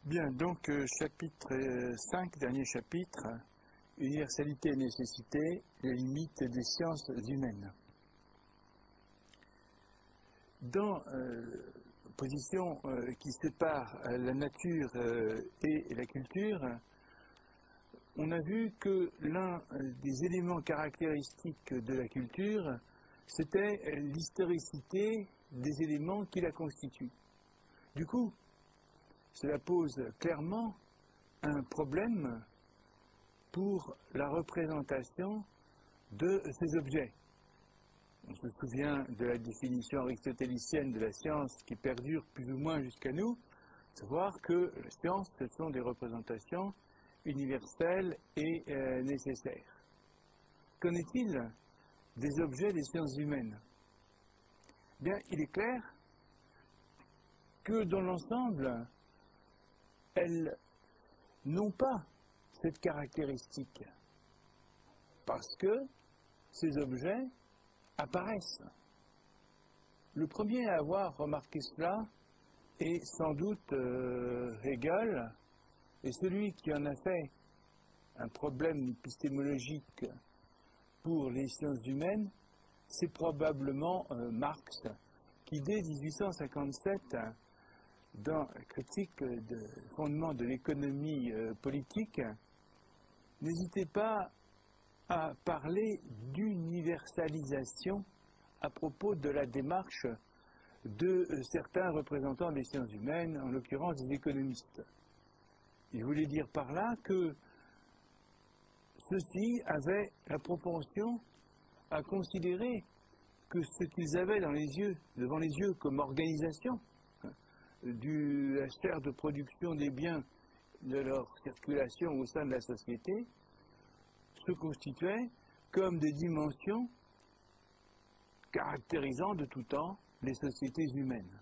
Bien, donc chapitre 5, dernier chapitre, universalité et nécessité, les limites des sciences humaines. Dans la position qui sépare la nature et la culture, on a vu que l'un des éléments caractéristiques de la culture, c'était l'historicité des éléments qui la constituent. Du coup, cela pose clairement un problème pour la représentation de ces objets. On se souvient de la définition aristotélicienne de la science qui perdure plus ou moins jusqu'à nous, savoir que la science, ce sont des représentations universelles et nécessaires. Qu'en est-il des objets des sciences humaines? Bien, il est clair que dans l'ensemble, elles n'ont pas cette caractéristique parce que ces objets apparaissent. Le premier à avoir remarqué cela est sans doute Hegel, et celui qui en a fait un problème épistémologique pour les sciences humaines, c'est probablement Marx, qui dès 1857, dans la critique de fondement de l'économie politique, n'hésitait pas à parler d'universalisation à propos de la démarche de certains représentants des sciences humaines, en l'occurrence des économistes. Il voulait dire par là que ceux-ci avaient la propension à considérer que ce qu'ils avaient devant les yeux comme organisation de la sphère de production des biens, de leur circulation au sein de la société, se constituaient comme des dimensions caractérisant de tout temps les sociétés humaines.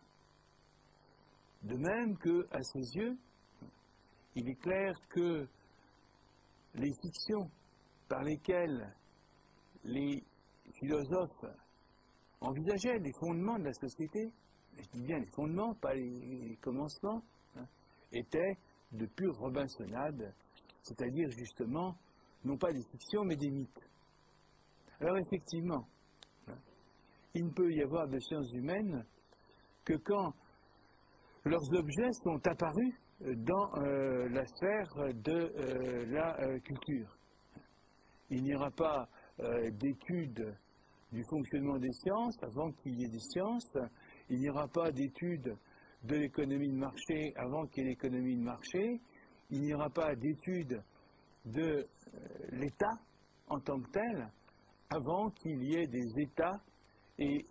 De même qu'à ses yeux, il est clair que les fictions par lesquelles les philosophes envisageaient les fondements de la société, je dis bien les fondements, pas les commencements, étaient de pure robinsonnade, c'est-à-dire justement, non pas des fictions, mais des mythes. Alors effectivement, il ne peut y avoir de sciences humaines que quand leurs objets sont apparus dans la sphère de la culture. Il n'y aura pas d'études du fonctionnement des sciences avant qu'il y ait des sciences. Il n'y aura pas d'études de l'économie de marché avant qu'il y ait l'économie de marché. Il n'y aura pas d'études de l'État en tant que tel avant qu'il y ait des États et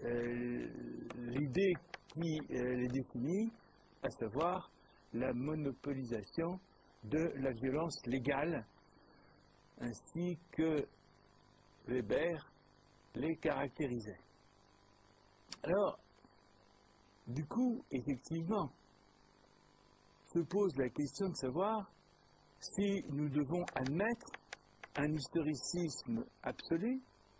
l'idée qui les définit, à savoir la monopolisation de la violence légale, ainsi que Weber les caractérisait. Alors, du coup, effectivement, se pose la question de savoir si nous devons admettre un historicisme absolu,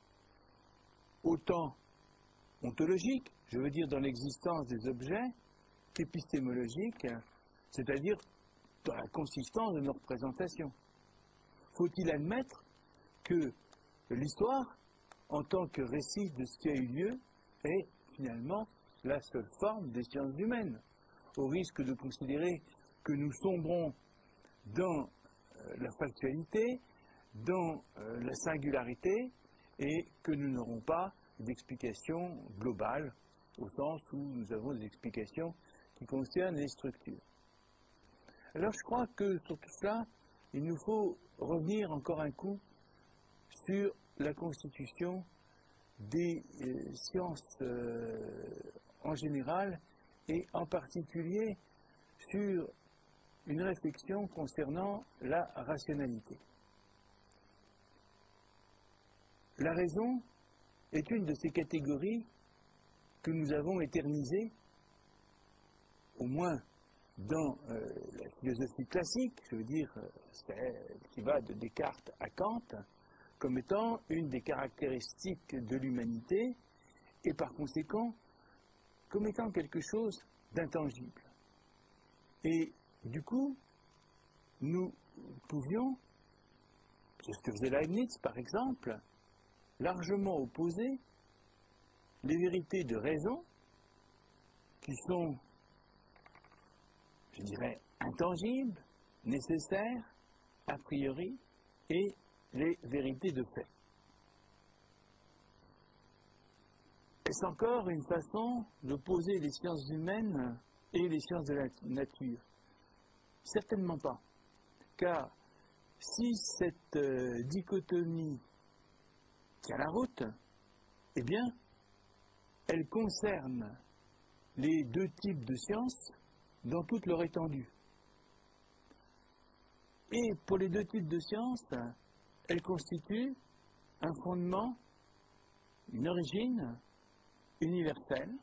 autant ontologique, je veux dire dans l'existence des objets, qu'épistémologique, c'est-à-dire dans la consistance de nos représentations. Faut-il admettre que l'histoire, en tant que récit de ce qui a eu lieu, est finalement la seule forme des sciences humaines, au risque de considérer que nous sombrons dans la factualité, dans la singularité, et que nous n'aurons pas d'explication globale, au sens où nous avons des explications qui concernent les structures. Alors je crois que sur tout cela, il nous faut revenir encore un coup sur la constitution des sciences en général et en particulier sur une réflexion concernant la rationalité. La raison est une de ces catégories que nous avons éternisées, au moins dans la philosophie classique, je veux dire, celle qui va de Descartes à Kant, comme étant une des caractéristiques de l'humanité et par conséquent comme étant quelque chose d'intangible. Et Du coup, nous pouvions, c'est ce que faisait Leibniz par exemple, largement opposer les vérités de raison qui sont, je dirais, intangibles, nécessaires, a priori, et les vérités de fait. Est-ce encore une façon d'opposer les sciences humaines et les sciences de la nature? Certainement pas. Car si cette dichotomie tient la route, eh bien, elle concerne les deux types de sciences dans toute leur étendue. Et pour les deux types de sciences, elle constitue un fondement, une origine universelle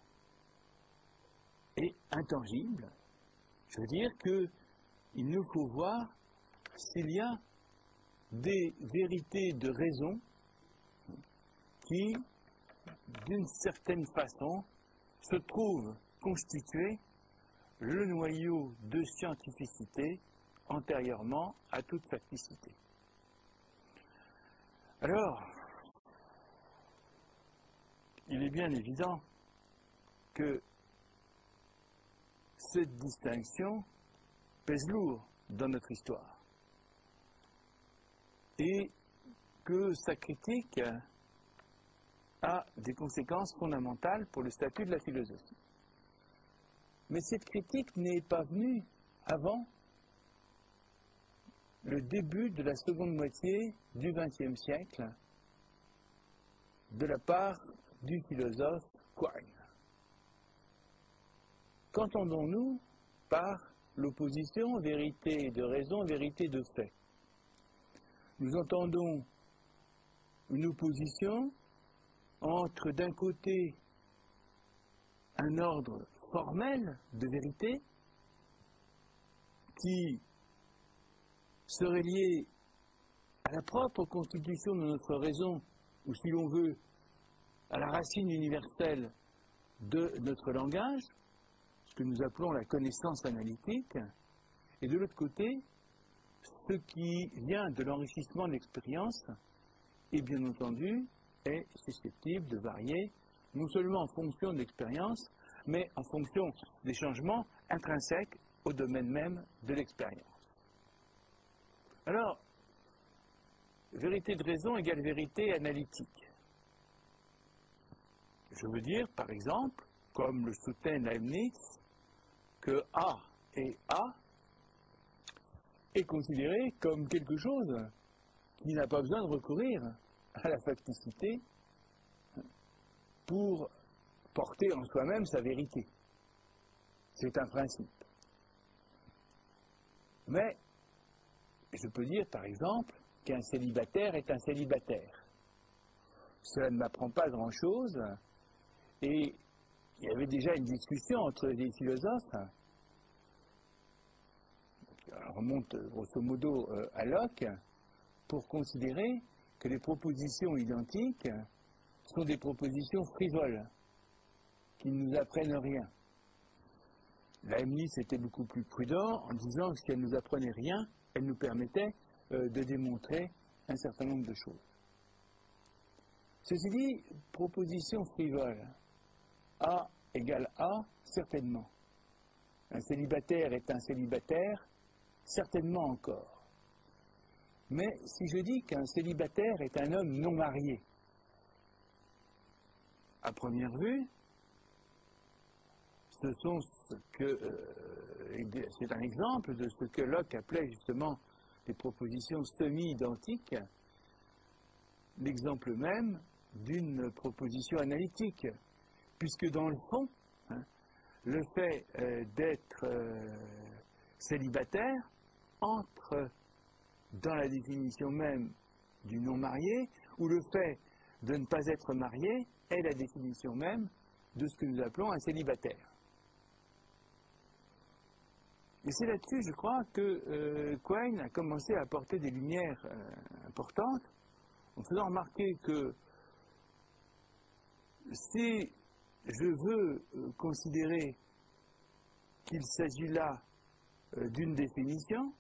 et intangible. Je veux dire qu'il nous faut voir s'il y a des vérités de raison qui, d'une certaine façon, se trouvent constituer le noyau de scientificité antérieurement à toute facticité. Alors, il est bien évident que cette distinction pèse lourd dans notre histoire et que sa critique a des conséquences fondamentales pour le statut de la philosophie. Mais cette critique n'est pas venue avant le début de la seconde moitié du XXe siècle de la part du philosophe Quine. Qu'entendons-nous par l'opposition vérité de raison, vérité de fait? Nous entendons une opposition entre, d'un côté, un ordre formel de vérité qui serait lié à la propre constitution de notre raison, ou si l'on veut, à la racine universelle de notre langage, ce que nous appelons la connaissance analytique, et de l'autre côté, ce qui vient de l'enrichissement de l'expérience, et bien entendu, est susceptible de varier, non seulement en fonction de l'expérience, mais en fonction des changements intrinsèques au domaine même de l'expérience. Alors, vérité de raison égale vérité analytique. Je veux dire, par exemple, comme le soutient Leibniz, que A et A est considéré comme quelque chose qui n'a pas besoin de recourir à la facticité pour porter en soi-même sa vérité. C'est un principe. Mais je peux dire, par exemple, qu'un célibataire est un célibataire. Cela ne m'apprend pas grand-chose, et il y avait déjà une discussion entre les philosophes, qui remonte grosso modo à Locke, pour considérer que les propositions identiques sont des propositions frivoles, qui ne nous apprennent rien. Leibniz était beaucoup plus prudent en disant que si elles ne nous apprenaient rien, elles nous permettaient de démontrer un certain nombre de choses. Ceci dit, proposition frivole. A égale A, certainement. Un célibataire est un célibataire, certainement encore. Mais si je dis qu'un célibataire est un homme non marié, à première vue, c'est un exemple de ce que Locke appelait justement des propositions semi-identiques, l'exemple même d'une proposition analytique, puisque dans le fond, le fait d'être célibataire entre dans la définition même du non-marié, ou le fait de ne pas être marié est la définition même de ce que nous appelons un célibataire. Et c'est là-dessus, je crois, que Quine a commencé à apporter des lumières importantes, en faisant remarquer que si je veux considérer qu'il s'agit là d'une définition,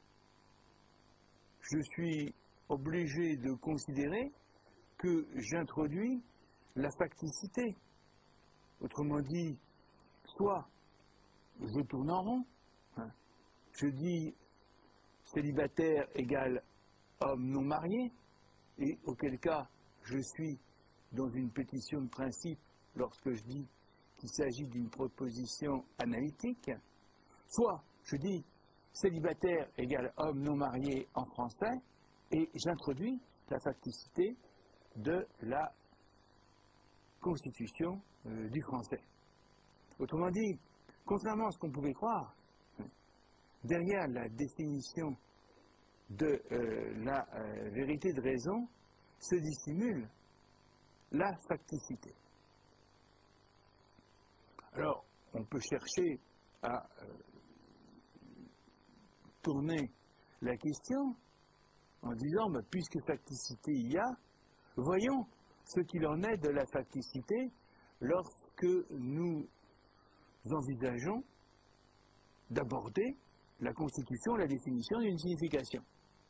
je suis obligé de considérer que j'introduis la facticité. Autrement dit, soit je tourne en rond, je dis célibataire égale homme non marié, et auquel cas je suis dans une pétition de principe lorsque je dis qu'il s'agit d'une proposition analytique, soit je dis célibataire égale homme non marié en français, et j'introduis la facticité de la Constitution du français. Autrement dit, contrairement à ce qu'on pouvait croire, derrière la définition de la vérité de raison se dissimule la facticité. Alors, on peut chercher à tourner la question en disant, puisque facticité il y a, voyons ce qu'il en est de la facticité lorsque nous envisageons d'aborder la constitution, la définition d'une signification.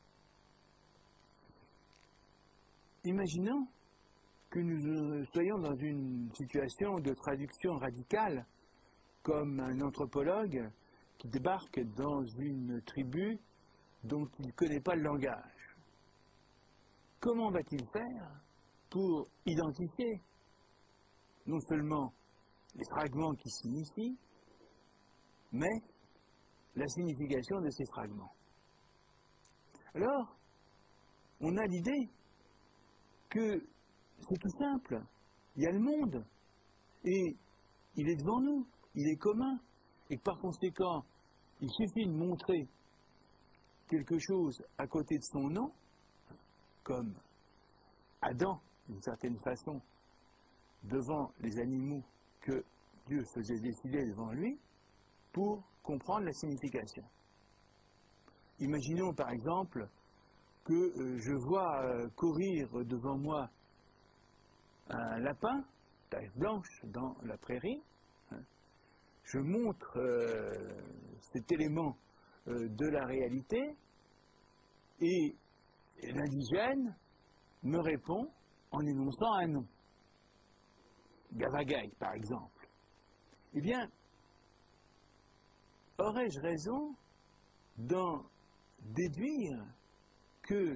Imaginons que nous soyons dans une situation de traduction radicale, comme un anthropologue qui débarque dans une tribu dont il ne connaît pas le langage. Comment va-t-il faire pour identifier non seulement les fragments qui signifient, mais la signification de ces fragments? Alors, on a l'idée que c'est tout simple. Il y a le monde, et il est devant nous, il est commun, et que par conséquent, il suffit de montrer quelque chose à côté de son nom, comme Adam, d'une certaine façon, devant les animaux que Dieu faisait défiler devant lui, pour comprendre la signification. Imaginons par exemple que je vois courir devant moi un lapin, tache blanche dans la prairie. Je montre cet élément de la réalité et l'indigène me répond en énonçant un nom. Gavagai, par exemple. Eh bien, aurais-je raison d'en déduire que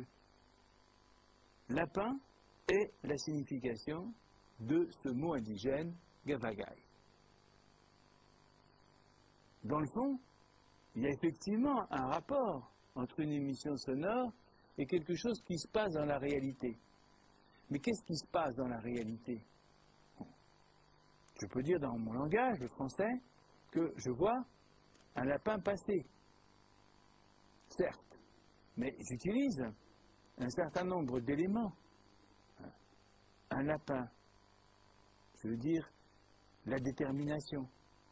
lapin est la signification de ce mot indigène Gavagai? Dans le fond, il y a effectivement un rapport entre une émission sonore et quelque chose qui se passe dans la réalité. Mais qu'est-ce qui se passe dans la réalité? Je peux dire dans mon langage, le français, que je vois un lapin passer. Certes, mais j'utilise un certain nombre d'éléments. Un lapin, je veux dire la détermination.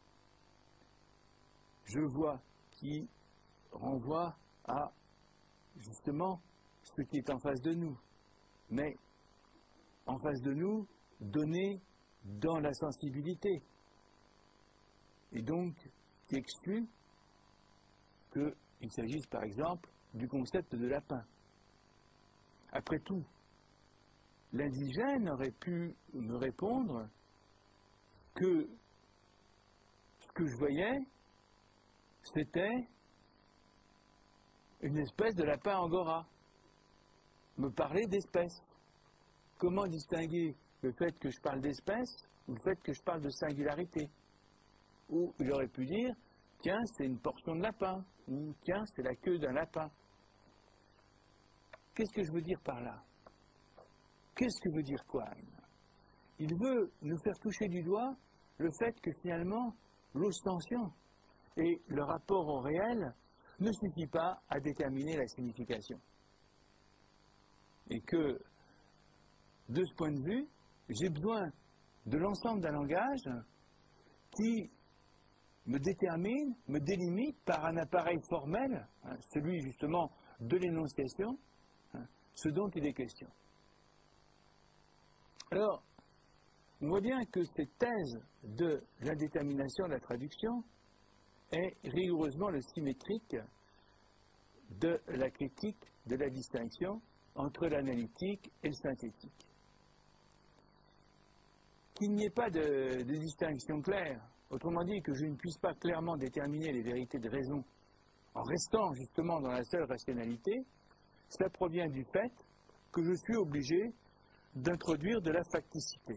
Je vois qui renvoie à justement ce qui est en face de nous. Mais en face de nous, donné dans la sensibilité. Et donc, qui exclut qu'il s'agisse par exemple du concept de lapin. Après tout, l'indigène aurait pu me répondre que ce que je voyais, c'était une espèce de lapin angora. Me parler d'espèce. Comment distinguer le fait que je parle d'espèce ou le fait que je parle de singularité? Ou il aurait pu dire, tiens, c'est une portion de lapin, ou tiens, c'est la queue d'un lapin. Qu'est-ce que je veux dire par là? Qu'est-ce que veut dire Quine? Il veut nous faire toucher du doigt le fait que finalement, l'ostension et le rapport au réel ne suffit pas à déterminer la signification. Et que, de ce point de vue, j'ai besoin de l'ensemble d'un langage qui me détermine, me délimite par un appareil formel, celui justement de l'énonciation, ce dont il est question. Alors, on voit bien que cette thèse de l'indétermination de la traduction, est rigoureusement le symétrique de la critique de la distinction entre l'analytique et le synthétique. Qu'il n'y ait pas de distinction claire, autrement dit que je ne puisse pas clairement déterminer les vérités de raison en restant justement dans la seule rationalité, cela provient du fait que je suis obligé d'introduire de la facticité.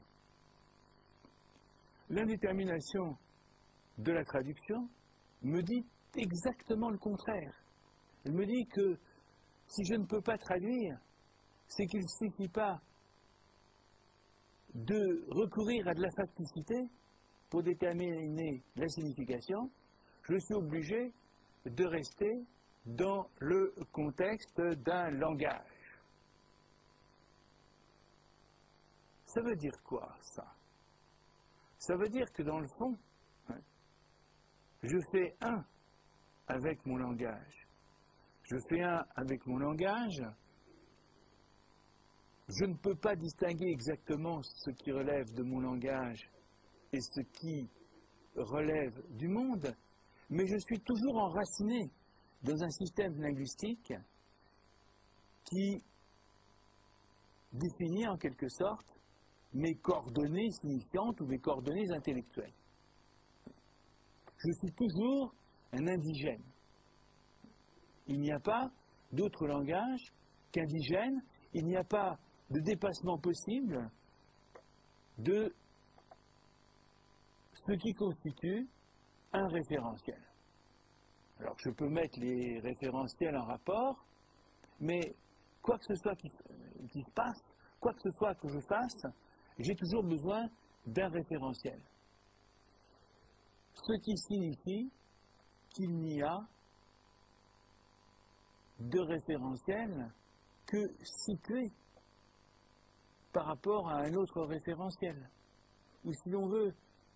L'indétermination de la traduction me dit exactement le contraire. Elle me dit que si je ne peux pas traduire, c'est qu'il ne suffit pas de recourir à de la facticité pour déterminer la signification, je suis obligé de rester dans le contexte d'un langage. Ça veut dire quoi, ça? Ça veut dire que dans le fond, je fais un avec mon langage. Je fais un avec mon langage. Je ne peux pas distinguer exactement ce qui relève de mon langage et ce qui relève du monde, mais je suis toujours enraciné dans un système linguistique qui définit en quelque sorte mes coordonnées signifiantes ou mes coordonnées intellectuelles. Je suis toujours un indigène. Il n'y a pas d'autre langage qu'indigène, il n'y a pas de dépassement possible de ce qui constitue un référentiel. Alors je peux mettre les référentiels en rapport, mais quoi que ce soit qui se passe, quoi que ce soit que je fasse, j'ai toujours besoin d'un référentiel. Ce qui signifie qu'il n'y a de référentiel que situé par rapport à un autre référentiel. Ou si l'on veut,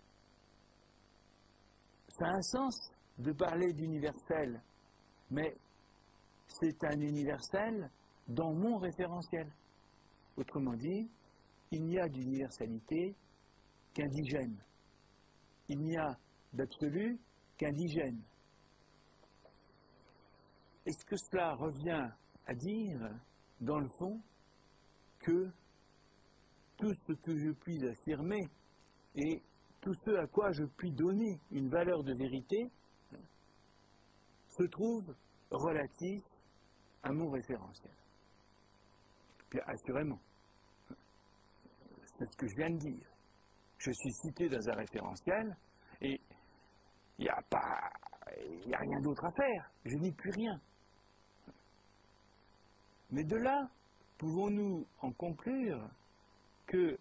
ça a un sens de parler d'universel, mais c'est un universel dans mon référentiel. Autrement dit, il n'y a d'universalité qu'indigène. Il n'y a d'absolu qu'indigène. Est-ce que cela revient à dire, dans le fond, que tout ce que je puis affirmer et tout ce à quoi je puis donner une valeur de vérité se trouve relatif à mon référentiel? Bien, assurément, c'est ce que je viens de dire. Je suis cité dans un référentiel et il n'y a rien d'autre à faire. Je n'y puis rien. Mais de là, pouvons-nous en conclure que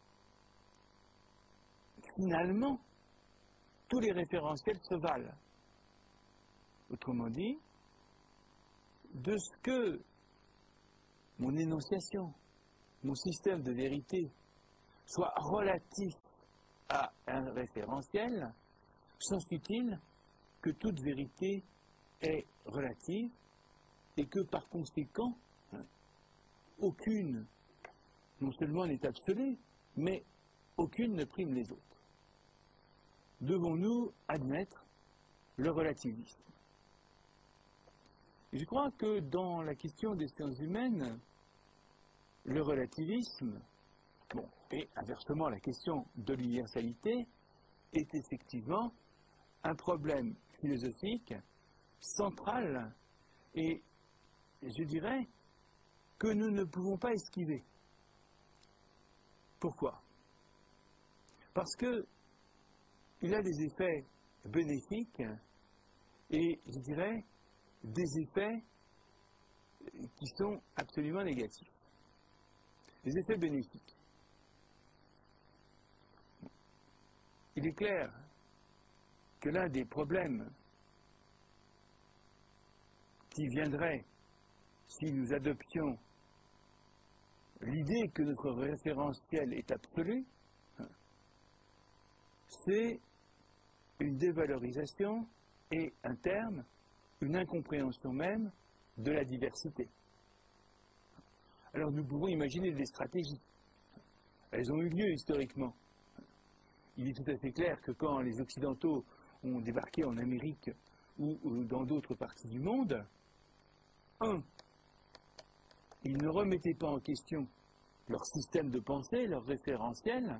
finalement, tous les référentiels se valent? Autrement dit, de ce que mon énonciation, mon système de vérité soit relatif à un référentiel, s'ensuit-il que toute vérité est relative et que par conséquent, aucune, non seulement n'est absolue, mais aucune ne prime les autres. Devons-nous admettre le relativisme? Je crois que dans la question des sciences humaines, le relativisme, et inversement la question de l'universalité, est effectivement un problème philosophique central et je dirais que nous ne pouvons pas esquiver. Pourquoi? Parce qu'il a des effets bénéfiques et, je dirais, des effets qui sont absolument négatifs. Les effets bénéfiques. Il est clair que l'un des problèmes qui viendrait si nous adoptions l'idée que notre référentiel est absolu, c'est une dévalorisation et, à terme, une incompréhension même de la diversité. Alors nous pouvons imaginer des stratégies. Elles ont eu lieu historiquement. Il est tout à fait clair que quand les Occidentaux ont débarqué en Amérique ou dans d'autres parties du monde, un, ils ne remettaient pas en question leur système de pensée, leur référentiel,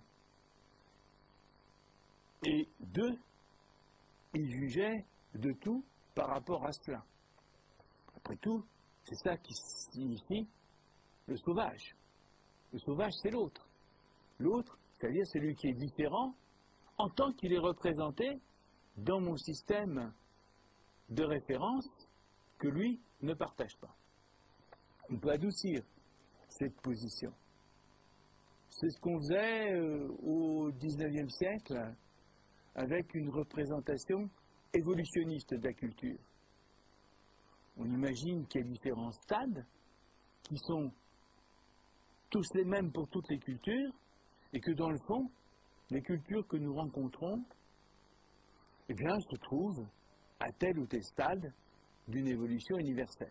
et deux, ils jugeaient de tout par rapport à cela. Après tout, c'est ça qui signifie le sauvage. Le sauvage, c'est l'autre. L'autre, c'est-à-dire celui qui est différent en tant qu'il est représenté dans mon système de référence que lui ne partage pas. On peut adoucir cette position. C'est ce qu'on faisait au XIXe siècle avec une représentation évolutionniste de la culture. On imagine qu'il y a différents stades qui sont tous les mêmes pour toutes les cultures et que dans le fond, les cultures que nous rencontrons, eh bien, se trouvent à tel ou tel stade d'une évolution universelle.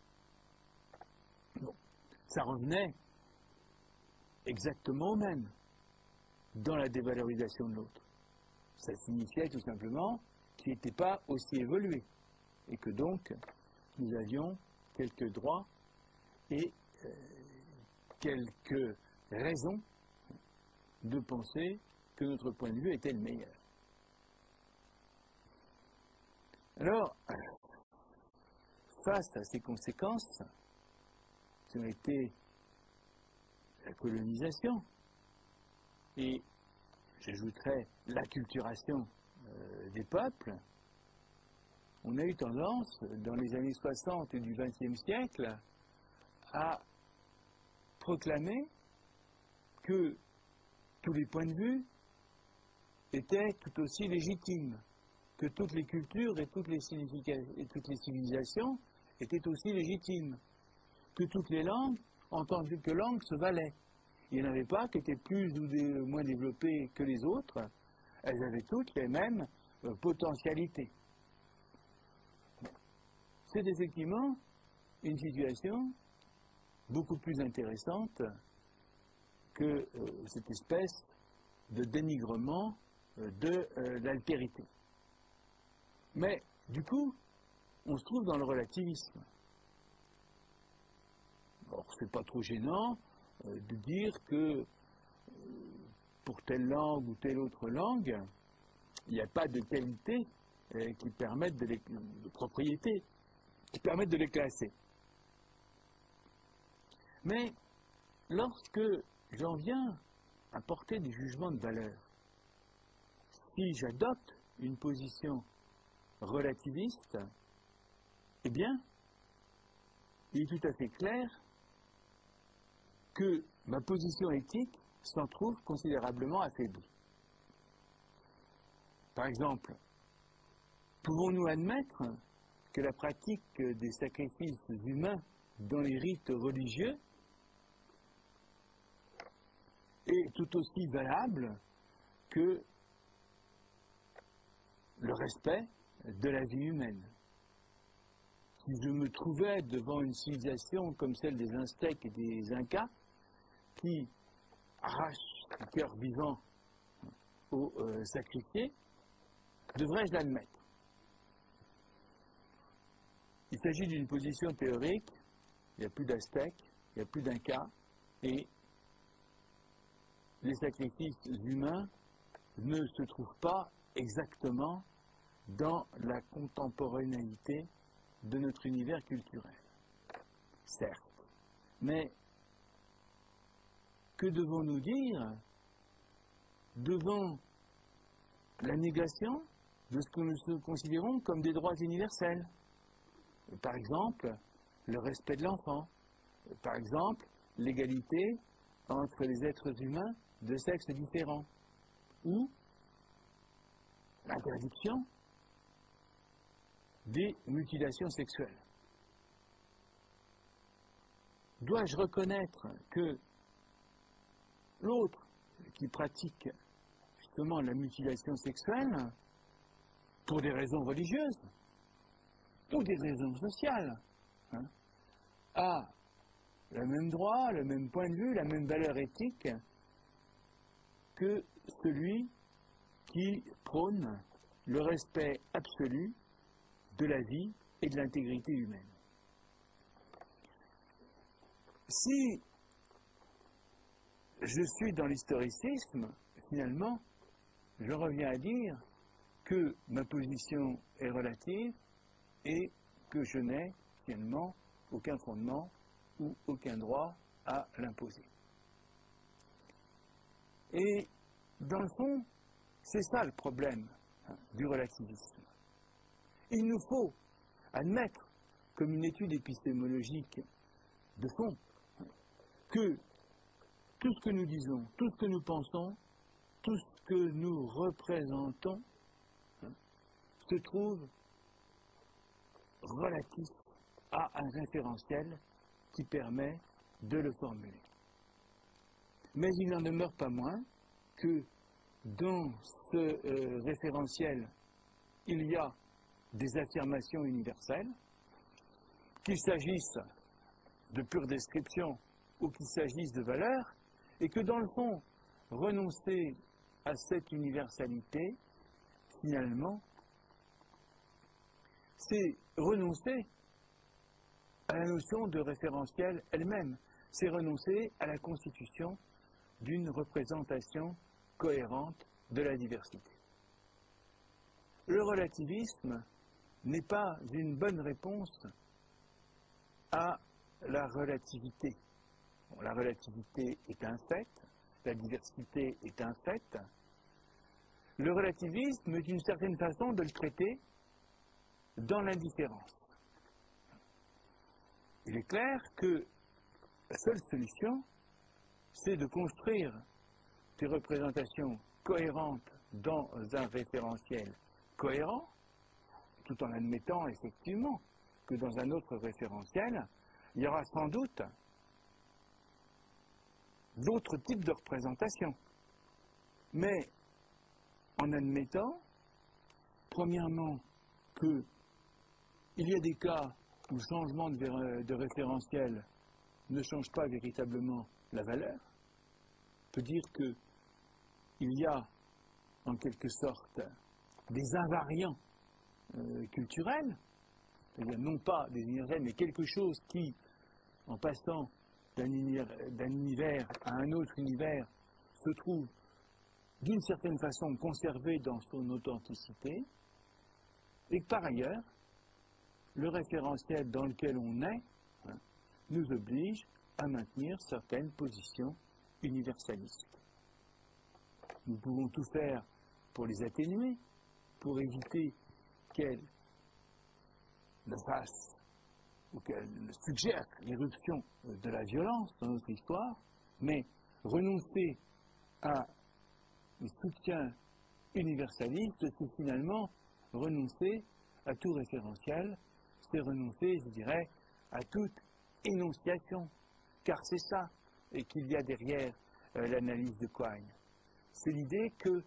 Bon, ça revenait exactement au même dans la dévalorisation de l'autre. Ça signifiait tout simplement qu'il n'était pas aussi évolué et que donc nous avions quelques droits et quelques raisons de penser que notre point de vue était le meilleur. Alors, face à ces conséquences, qui ont été la colonisation et, j'ajouterais, l'acculturation des peuples, on a eu tendance, dans les années 60 du XXe siècle, à proclamer que tous les points de vue étaient tout aussi légitimes, que toutes les cultures et toutes les civilisations étaient aussi légitimes, que toutes les langues, en tant que langues, se valaient. Il n'y en avait pas qui étaient plus ou moins développées que les autres, elles avaient toutes les mêmes potentialités. C'est effectivement une situation beaucoup plus intéressante que cette espèce de dénigrement de l'altérité. Mais, du coup, on se trouve dans le relativisme. Alors, c'est pas trop gênant de dire que pour telle langue ou telle autre langue, il n'y a pas de qualité qui permettent de propriété, qui permettent de les classer. Mais, lorsque j'en viens à porter des jugements de valeur, si j'adopte une position relativiste, eh bien, il est tout à fait clair que ma position éthique s'en trouve considérablement affaiblie. Par exemple, pouvons-nous admettre que la pratique des sacrifices humains dans les rites religieux est tout aussi valable que le respect de la vie humaine? Si je me trouvais devant une civilisation comme celle des Aztèques et des Incas, qui arrachent le cœur vivant aux sacrifiés, devrais-je l'admettre? Il s'agit d'une position théorique, il n'y a plus d'Aztèques, il n'y a plus d'Incas, et les sacrifices humains ne se trouvent pas exactement dans la contemporanéité de notre univers culturel. Certes, mais que devons-nous dire devant la négation de ce que nous considérons comme des droits universels? Par exemple, le respect de l'enfant. Par exemple, l'égalité entre les êtres humains de sexes différents. Ou l'interdiction des mutilations sexuelles. Dois-je reconnaître que l'autre qui pratique justement la mutilation sexuelle pour des raisons religieuses ou des raisons sociales a le même droit, le même point de vue, la même valeur éthique que celui qui prône le respect absolu de la vie et de l'intégrité humaine. Si je suis dans l'historicisme, finalement, je reviens à dire que ma position est relative et que je n'ai finalement aucun fondement ou aucun droit à l'imposer. Et dans le fond, c'est ça le problème du relativisme. Il nous faut admettre, comme une étude épistémologique de fond, que tout ce que nous disons, tout ce que nous pensons, tout ce que nous représentons se trouve relatif à un référentiel qui permet de le formuler. Mais il n'en demeure pas moins que dans ce référentiel, il y a des affirmations universelles, qu'il s'agisse de pure description ou qu'il s'agisse de valeurs, et que dans le fond, renoncer à cette universalité, finalement, c'est renoncer à la notion de référentiel elle-même, c'est renoncer à la constitution d'une représentation cohérente de la diversité. Le relativisme n'est pas une bonne réponse à la relativité. Bon, la relativité est un fait, la diversité est un fait. Le relativisme est une certaine façon de le traiter dans l'indifférence. Il est clair que la seule solution, c'est de construire des représentations cohérentes dans un référentiel cohérent, tout en admettant effectivement que dans un autre référentiel, il y aura sans doute d'autres types de représentations. Mais en admettant, premièrement, qu'il y a des cas où le changement de référentiel ne change pas véritablement la valeur, on peut dire qu'il y a en quelque sorte des invariants culturels, c'est-à-dire non pas des universels, mais quelque chose qui, en passant d'un univers à un autre univers, se trouve d'une certaine façon conservé dans son authenticité, et que par ailleurs, le référentiel dans lequel on est nous oblige à maintenir certaines positions universalistes. Nous pouvons tout faire pour les atténuer, pour éviter qu'elles ne fassent ou qu'elles ne suggèrent l'irruption de la violence dans notre histoire, mais renoncer à le soutien universaliste, c'est finalement renoncer à tout référentiel, c'est renoncer, je dirais, à toute énonciation, car c'est ça qu'il y a derrière l'analyse de Quine. C'est l'idée que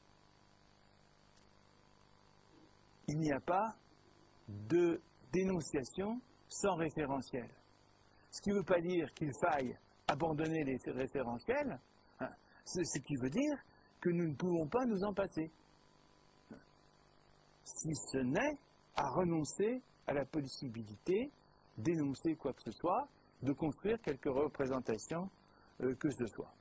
il n'y a pas de dénonciation sans référentiel. Ce qui ne veut pas dire qu'il faille abandonner les référentiels, c'est ce qui veut dire que nous ne pouvons pas nous en passer. Si ce n'est à renoncer à la possibilité d'énoncer quoi que ce soit, de construire quelque représentation que ce soit.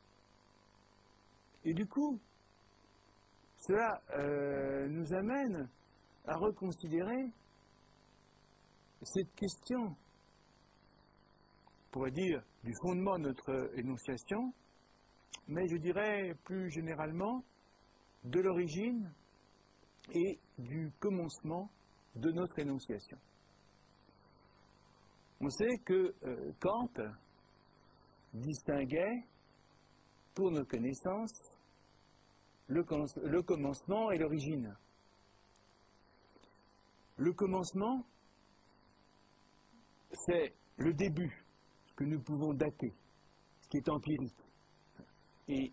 Et du coup, cela nous amène à reconsidérer cette question, on pourrait dire, du fondement de notre énonciation, mais je dirais plus généralement de l'origine et du commencement de notre énonciation. On sait que Kant distinguait pour nos connaissances le commencement et l'origine. Le commencement, c'est le début, ce que nous pouvons dater, ce qui est empirique. Et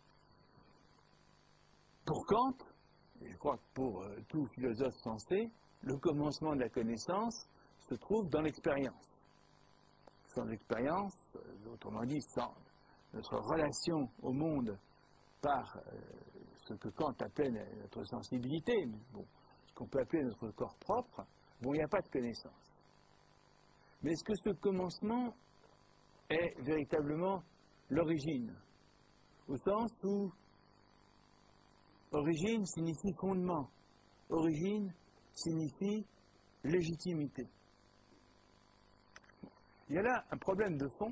pour Kant, et je crois que pour tout philosophe sensé, le commencement de la connaissance se trouve dans l'expérience. Sans l'expérience, autrement dit, sans notre relation au monde par ce que Kant appelait notre sensibilité, mais bon, ce qu'on peut appeler notre corps propre, bon, il n'y a pas de connaissance. Mais est-ce que ce commencement est véritablement l'origine? Au sens où origine signifie fondement, origine signifie légitimité. Il y a là un problème de fond,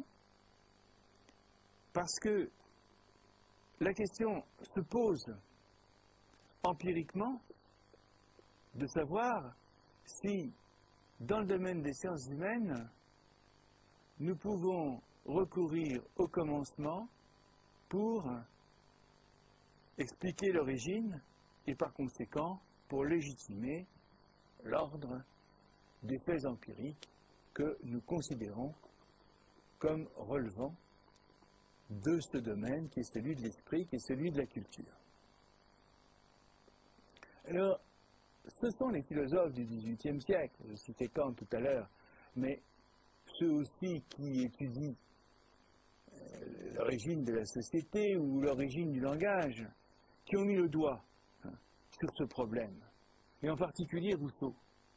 parce que la question se pose empiriquement de savoir si, dans le domaine des sciences humaines, nous pouvons recourir au commencement pour expliquer l'origine et par conséquent pour légitimer l'ordre des faits empiriques que nous considérons comme relevant de ce domaine qui est celui de l'esprit, qui est celui de la culture. Alors, ce sont les philosophes du XVIIIe siècle, je citais Kant tout à l'heure, mais ceux aussi qui étudient l'origine de la société ou l'origine du langage, qui ont mis le doigt sur ce problème, et en particulier Rousseau.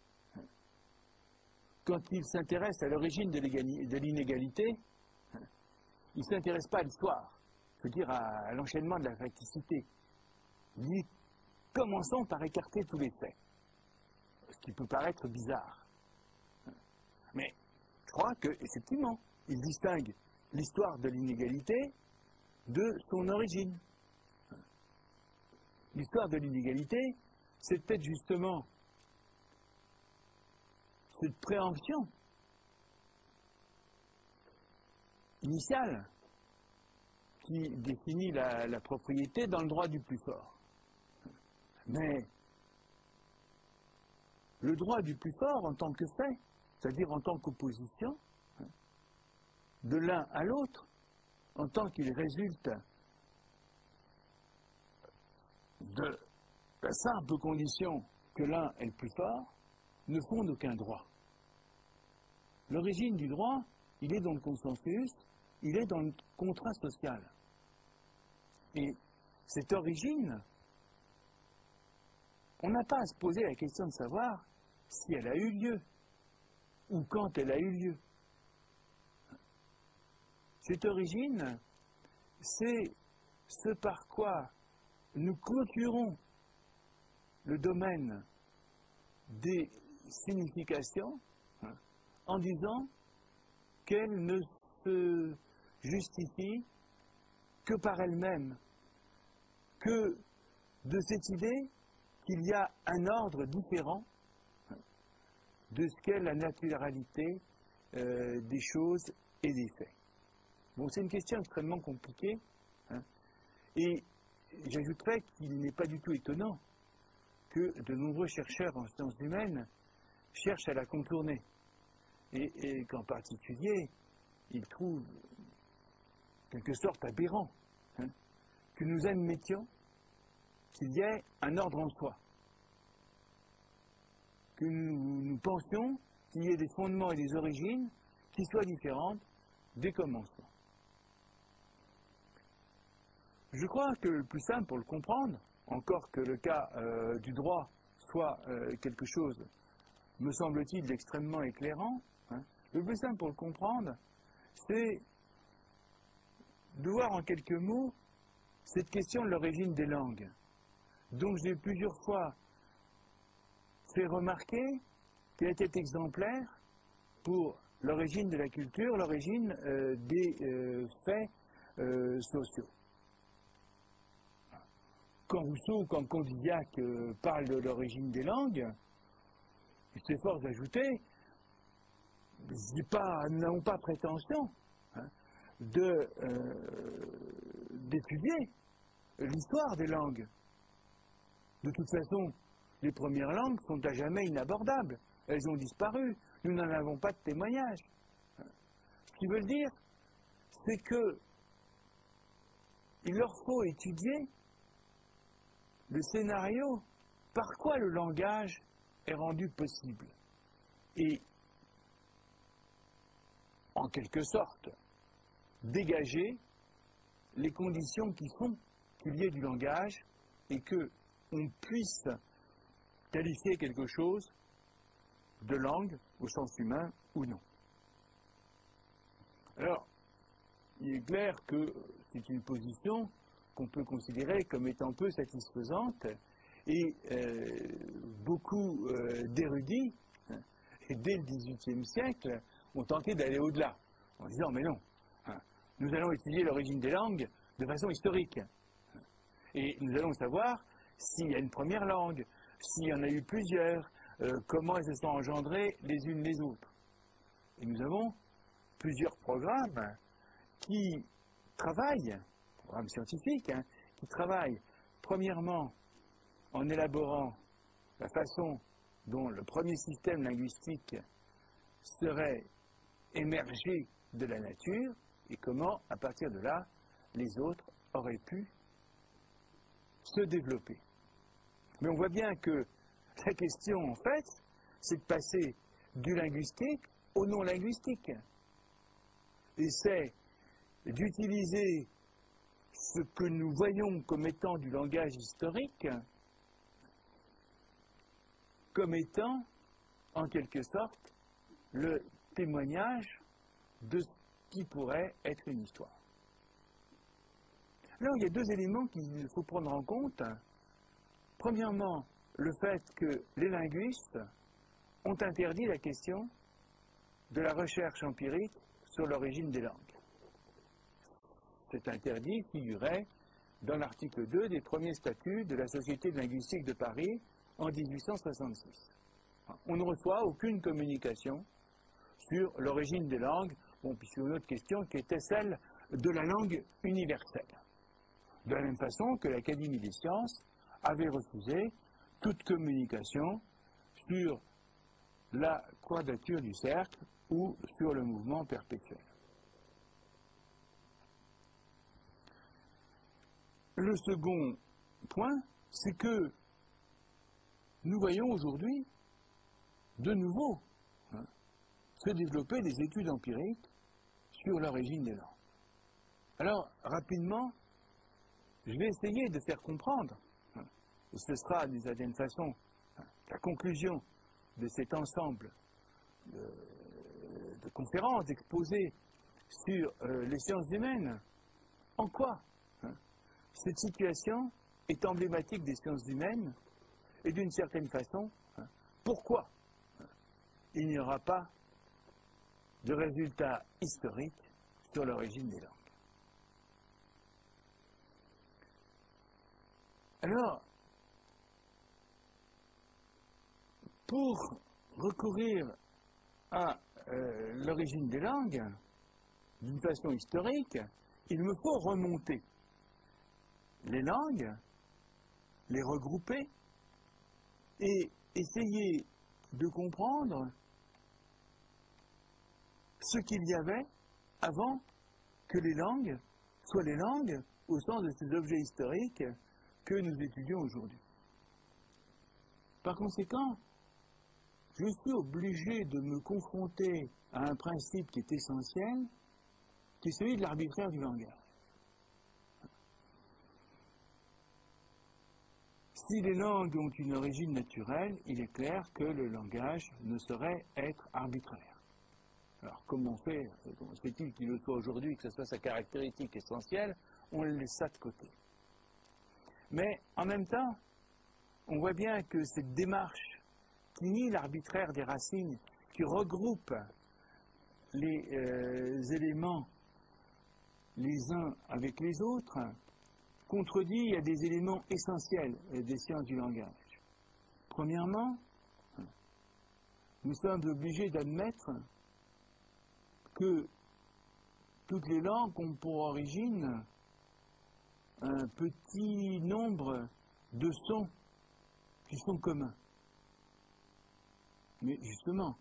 Quand il s'intéresse à l'origine de l'inégalité, il ne s'intéresse pas à l'histoire, c'est-à-dire à l'enchaînement de la facticité. Il dit, commençons par écarter tous les faits, ce qui peut paraître bizarre. Mais je crois qu'effectivement, il distingue l'histoire de l'inégalité de son origine. L'histoire de l'inégalité, c'est peut-être justement cette préemption initiale qui définit la propriété dans le droit du plus fort. Mais le droit du plus fort en tant que fait, c'est-à-dire en tant qu'opposition de l'un à l'autre, en tant qu'il résulte de la simple condition que l'un est le plus fort, ne fonde aucun droit. L'origine du droit, il est dans le consensus, il est dans le contrat social. Et cette origine, on n'a pas à se poser la question de savoir si elle a eu lieu ou quand elle a eu lieu. Cette origine, c'est ce par quoi nous clôturons le domaine des significations en disant qu'elles ne se justifient que par elles-mêmes, que de cette idée qu'il y a un ordre différent de ce qu'est la naturalité des choses et des faits. Bon, c'est une question extrêmement compliquée, et j'ajouterais qu'il n'est pas du tout étonnant que de nombreux chercheurs en sciences humaines cherchent à la contourner, et qu'en particulier, ils trouvent quelque sorte aberrant que nous admettions qu'il y ait un ordre en soi, que nous pensions qu'il y ait des fondements et des origines qui soient différentes des commencements. Je crois que le plus simple pour le comprendre, encore que le cas du droit soit quelque chose, me semble-t-il, d'extrêmement éclairant, le plus simple pour le comprendre, c'est de voir en quelques mots cette question de l'origine des langues, dont j'ai plusieurs fois fait remarquer qu'elle était exemplaire pour l'origine de la culture, l'origine des faits sociaux. Quand Rousseau ou quand Condillac parlent de l'origine des langues, il s'efforce d'ajouter, nous n'avons pas prétention d'étudier l'histoire des langues. De toute façon, les premières langues sont à jamais inabordables. Elles ont disparu. Nous n'en avons pas de témoignage. Ce qui veut dire, c'est que il leur faut étudier le scénario par quoi le langage est rendu possible. Et, en quelque sorte, dégager les conditions qui font qu'il y ait du langage et qu'on puisse qualifier quelque chose de langue au sens humain ou non. Alors, il est clair que c'est une position qu'on peut considérer comme étant peu satisfaisante et beaucoup d'érudits, et dès le XVIIIe siècle, ont tenté d'aller au-delà, en disant mais non, nous allons étudier l'origine des langues de façon historique. Et nous allons savoir s'il y a une première langue, s'il y en a eu plusieurs, comment elles se sont engendrées les unes les autres. Et nous avons plusieurs programmes qui travaillent, programmes scientifiques, qui travaillent premièrement en élaborant la façon dont le premier système linguistique serait émergé de la nature et comment, à partir de là, les autres auraient pu se développer. Mais on voit bien que la question, en fait, c'est de passer du linguistique au non-linguistique. Et c'est d'utiliser ce que nous voyons comme étant du langage historique comme étant, en quelque sorte, le témoignage de ce qui pourrait être une histoire. Là, il y a deux éléments qu'il faut prendre en compte. Premièrement, le fait que les linguistes ont interdit la question de la recherche empirique sur l'origine des langues. Cet interdit figurait dans l'article 2 des premiers statuts de la Société de linguistique de Paris en 1866. On ne reçoit aucune communication sur l'origine des langues, bon, puis sur une autre question qui était celle de la langue universelle. De la même façon que l'Académie des sciences avait refusé toute communication sur la quadrature du cercle ou sur le mouvement perpétuel. Le second point, c'est que nous voyons aujourd'hui de nouveau se développer des études empiriques sur l'origine des langues. Alors, rapidement, je vais essayer de faire comprendre, et ce sera d'une certaine façon la conclusion de cet ensemble de conférences, d'exposés sur les sciences humaines, en quoi cette situation est emblématique des sciences humaines et d'une certaine façon, pourquoi il n'y aura pas de résultats historiques sur l'origine des langues. Alors, pour recourir à l'origine des langues, d'une façon historique, il me faut remonter les langues, les regrouper et essayer de comprendre ce qu'il y avait avant que les langues soient les langues au sens de ces objets historiques que nous étudions aujourd'hui. Par conséquent, je suis obligé de me confronter à un principe qui est essentiel, qui est celui de l'arbitraire du langage. Si les langues ont une origine naturelle, il est clair que le langage ne saurait être arbitraire. Alors, comment se fait-il qu'il le soit aujourd'hui, que ce soit sa caractéristique essentielle, on le laisse ça de côté. Mais, en même temps, on voit bien que cette démarche qui nie l'arbitraire des racines, qui regroupe les éléments les uns avec les autres, contredit à des éléments essentiels des sciences du langage. Premièrement, nous sommes obligés d'admettre que toutes les langues ont pour origine un petit nombre de sons qui sont communs. Mais justement,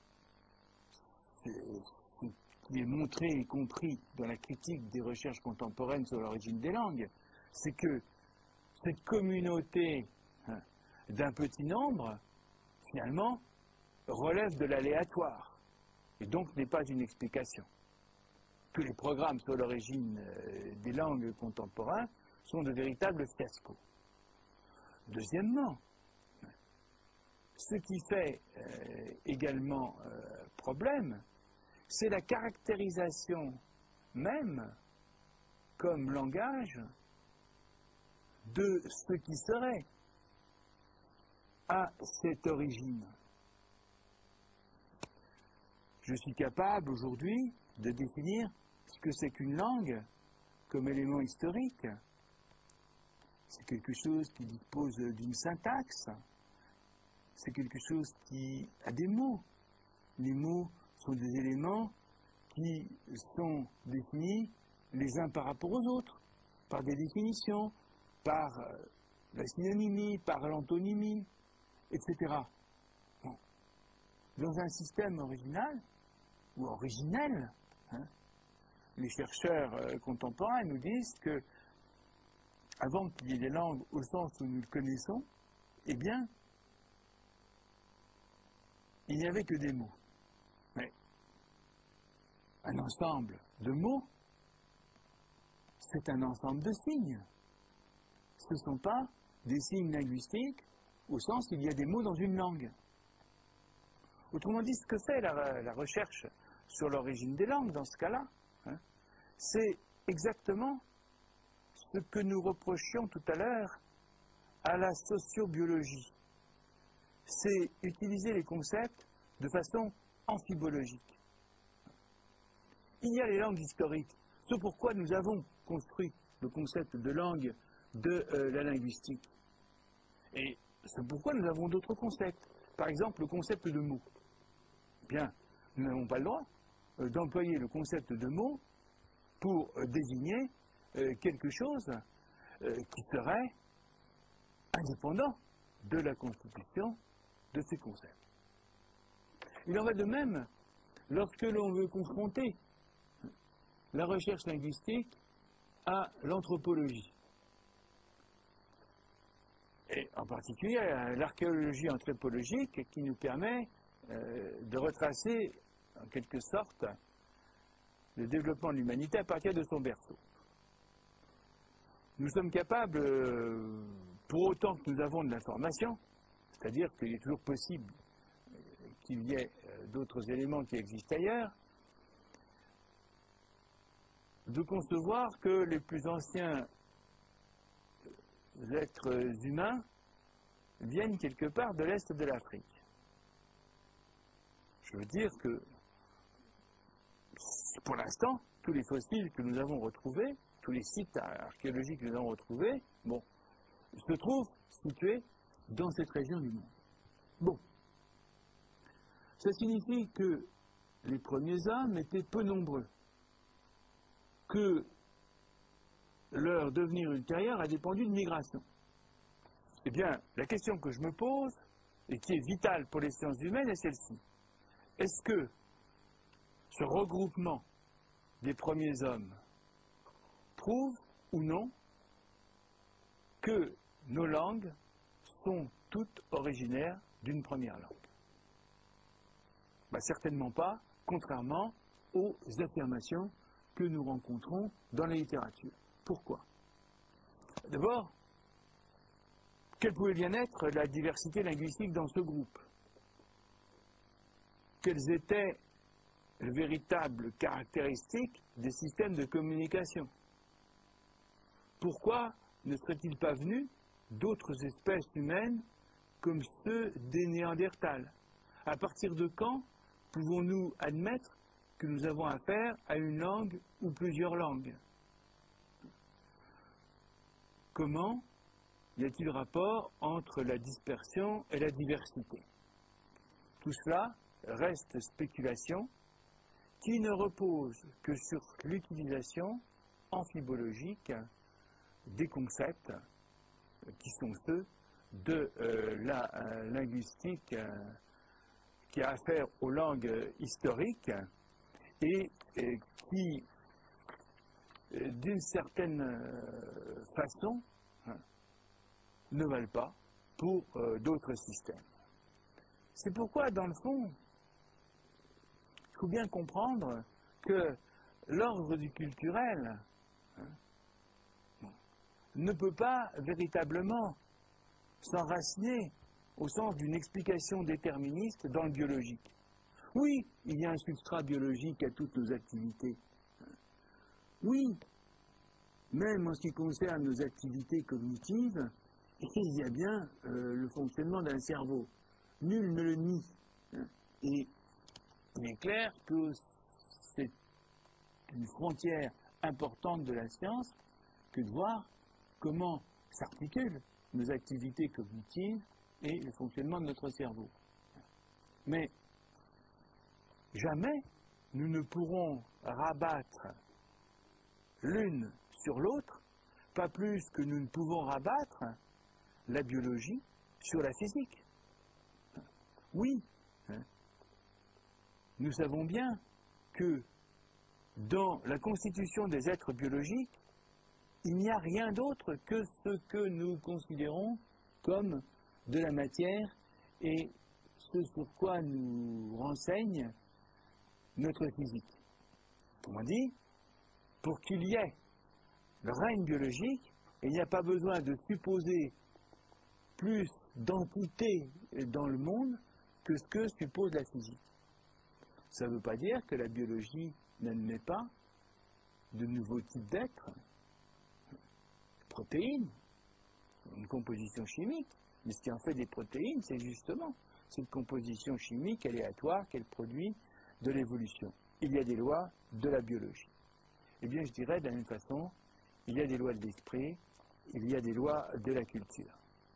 ce qui est montré et compris dans la critique des recherches contemporaines sur l'origine des langues, c'est que cette communauté d'un petit nombre, finalement, relève de l'aléatoire, et donc n'est pas une explication. Que les programmes sur l'origine des langues contemporaines sont de véritables fiascos. Deuxièmement, ce qui fait également problème, c'est la caractérisation même comme langage de ce qui serait à cette origine. Je suis capable aujourd'hui de définir ce que c'est qu'une langue comme élément historique. C'est quelque chose qui dispose d'une syntaxe, c'est quelque chose qui a des mots. Les mots sont des éléments qui sont définis les uns par rapport aux autres, par des définitions, par la synonymie, par l'antonymie, etc. Bon. Dans un système original, ou originel, les chercheurs contemporains nous disent que, avant qu'il y ait des langues au sens où nous le connaissons, eh bien, il n'y avait que des mots. Mais un ensemble de mots, c'est un ensemble de signes. Ce ne sont pas des signes linguistiques au sens où il y a des mots dans une langue. Autrement dit, ce que c'est la recherche sur l'origine des langues dans ce cas-là, c'est exactement ce que nous reprochions tout à l'heure à la sociobiologie. C'est utiliser les concepts de façon amphibologique. Il y a les langues historiques. C'est pourquoi nous avons construit le concept de langue de la linguistique. Et c'est pourquoi nous avons d'autres concepts. Par exemple, le concept de mot. Bien, nous n'avons pas le droit d'employer le concept de mot pour désigner quelque chose qui serait indépendant de la constitution de ces concepts. Il en va de même lorsque l'on veut confronter la recherche linguistique à l'anthropologie. Et en particulier à l'archéologie anthropologique qui nous permet de retracer en quelque sorte le développement de l'humanité à partir de son berceau. Nous sommes capables, pour autant que nous avons de l'information, c'est-à-dire qu'il est toujours possible qu'il y ait d'autres éléments qui existent ailleurs, de concevoir que les plus anciens êtres humains viennent quelque part de l'Est de l'Afrique. Je veux dire que, pour l'instant, tous les fossiles que nous avons retrouvés, tous les sites archéologiques que nous avons retrouvés, bon, se trouvent situés dans cette région du monde. Bon. Ça signifie que les premiers hommes étaient peu nombreux, que leur devenir ultérieur a dépendu de migration. Eh bien, la question que je me pose, et qui est vitale pour les sciences humaines, est celle-ci. Est-ce que ce regroupement des premiers hommes prouve ou non que nos langues sont toutes originaires d'une première langue? Certainement pas, contrairement aux affirmations que nous rencontrons dans la littérature. Pourquoi? D'abord, quelle pouvait bien être la diversité linguistique dans ce groupe? Quelles étaient les véritables caractéristiques des systèmes de communication? Pourquoi ne serait-il pas venu d'autres espèces humaines comme ceux des Néandertals? À partir de quand pouvons-nous admettre que nous avons affaire à une langue ou plusieurs langues? Comment y a-t-il rapport entre la dispersion et la diversité? Tout cela reste spéculation qui ne repose que sur l'utilisation amphibologique des concepts qui sont ceux de la linguistique qui a affaire aux langues historiques et qui, d'une certaine façon, ne valent pas pour d'autres systèmes. C'est pourquoi, dans le fond, il faut bien comprendre que l'ordre du culturel ne peut pas véritablement s'enraciner au sens d'une explication déterministe dans le biologique. Oui, il y a un substrat biologique à toutes nos activités. Oui, même en ce qui concerne nos activités cognitives, il y a bien le fonctionnement d'un cerveau. Nul ne le nie. Et il est clair que c'est une frontière importante de la science que de voir comment s'articulent nos activités cognitives et le fonctionnement de notre cerveau. Mais jamais nous ne pourrons rabattre l'une sur l'autre, pas plus que nous ne pouvons rabattre la biologie sur la physique. Oui, nous savons bien que dans la constitution des êtres biologiques, il n'y a rien d'autre que ce que nous considérons comme de la matière et ce sur quoi nous renseigne notre physique. Autrement dit, pour qu'il y ait le règne biologique, il n'y a pas besoin de supposer plus d'entités dans le monde que ce que suppose la physique. Ça ne veut pas dire que la biologie n'admet pas de nouveaux types d'êtres, protéines, une composition chimique, mais ce qui en fait des protéines, c'est justement cette composition chimique aléatoire qu'elle produit de l'évolution. Il y a des lois de la biologie. Eh bien, je dirais de la même façon, il y a des lois de l'esprit, il y a des lois de la culture.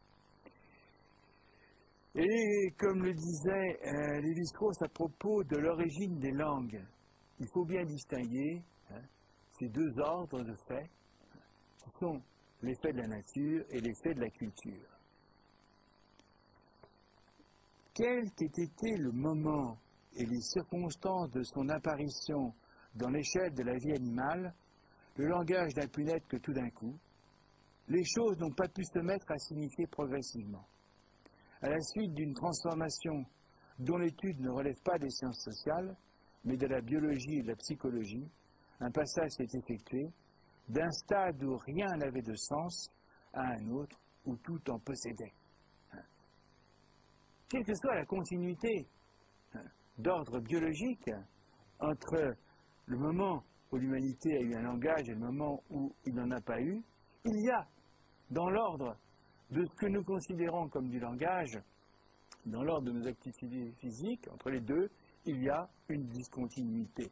Et comme le disait Lévi-Strauss à propos de l'origine des langues, il faut bien distinguer ces deux ordres de faits, qui sont les faits de la nature et les faits de la culture. Quel qu'ait été le moment et les circonstances de son apparition dans l'échelle de la vie animale, le langage n'a pu naître que tout d'un coup, les choses n'ont pas pu se mettre à signifier progressivement. À la suite d'une transformation dont l'étude ne relève pas des sciences sociales, mais de la biologie et de la psychologie, un passage s'est effectué d'un stade où rien n'avait de sens à un autre où tout en possédait. Quelle que soit la continuité d'ordre biologique entre le moment où l'humanité a eu un langage et le moment où il n'en a pas eu, il y a dans l'ordre de ce que nous considérons comme du langage, dans l'ordre de nos activités physiques, entre les deux, il y a une discontinuité.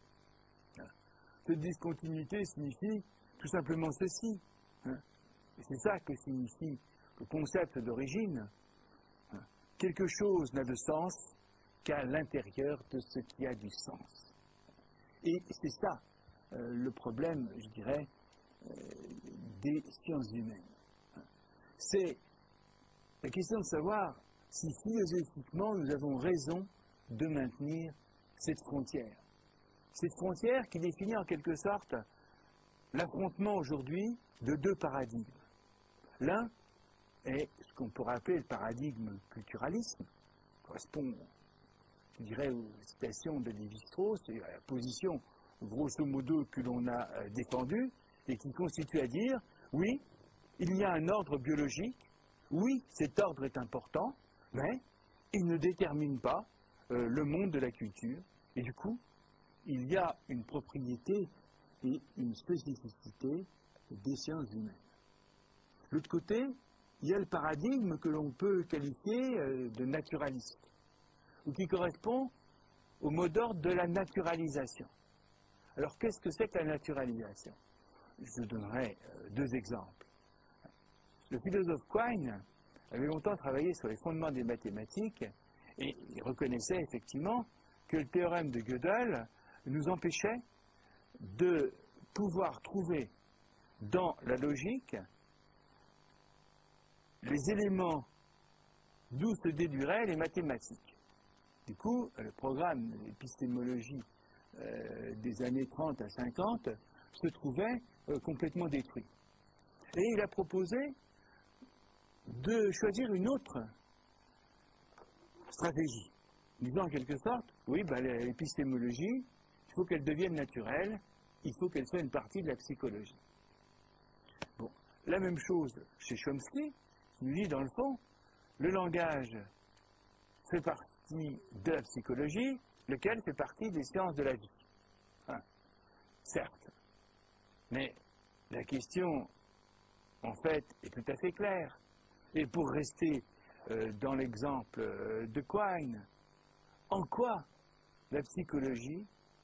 Cette discontinuité signifie tout simplement ceci. Et c'est ça que signifie le concept d'origine. Quelque chose n'a de sens qu'à l'intérieur de ce qui a du sens. Et c'est ça le problème, je dirais, des sciences humaines. C'est la question de savoir si philosophiquement nous avons raison de maintenir cette frontière. Cette frontière qui définit en quelque sorte l'affrontement aujourd'hui de deux paradigmes. L'un est ce qu'on pourrait appeler le paradigme culturalisme, qui correspond, je dirais, aux citations de Lévi-Strauss et à la position, grosso modo, que l'on a défendue et qui constitue à dire, oui, il y a un ordre biologique, oui, cet ordre est important, mais il ne détermine pas le monde de la culture, et du coup, il y a une propriété et une spécificité des sciences humaines. De l'autre côté, il y a le paradigme que l'on peut qualifier de naturaliste, ou qui correspond au mot d'ordre de la naturalisation. Alors, qu'est-ce que c'est que la naturalisation? Je donnerai deux exemples. Le philosophe Quine avait longtemps travaillé sur les fondements des mathématiques et il reconnaissait effectivement que le théorème de Gödel nous empêchait de pouvoir trouver dans la logique les éléments d'où se déduiraient les mathématiques. Du coup, le programme d'épistémologie des années 30 à 50 se trouvait complètement détruit. Et il a proposé de choisir une autre stratégie, disant en quelque sorte, oui, l'épistémologie, il faut qu'elle devienne naturelle, il faut qu'elle soit une partie de la psychologie. Bon, la même chose chez Chomsky, qui nous dit, dans le fond, le langage fait partie de la psychologie, lequel fait partie des sciences de la vie. Hein. Certes, mais la question, en fait, est tout à fait claire. Et pour rester dans l'exemple de Quine, en quoi la psychologie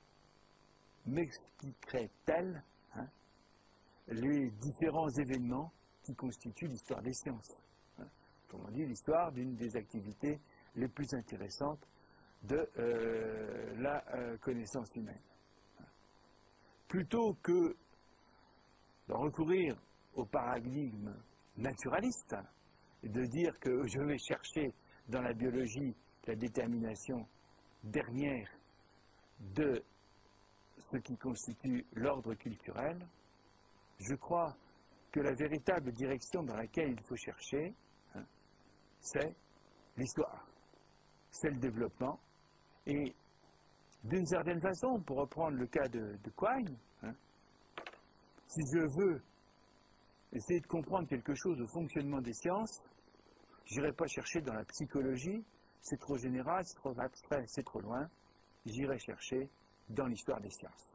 m'expliquerait-elle les différents événements qui constituent l'histoire des sciences? Autrement dit, l'histoire d'une des activités les plus intéressantes de la connaissance humaine. Plutôt que de recourir au paradigme naturaliste, et de dire que je vais chercher dans la biologie la détermination dernière de ce qui constitue l'ordre culturel, je crois que la véritable direction dans laquelle il faut chercher, c'est l'histoire, c'est le développement. Et d'une certaine façon, pour reprendre le cas de Quine, si je veux essayer de comprendre quelque chose au fonctionnement des sciences, je n'irai pas chercher dans la psychologie, c'est trop général, c'est trop abstrait, c'est trop loin, j'irai chercher dans l'histoire des sciences.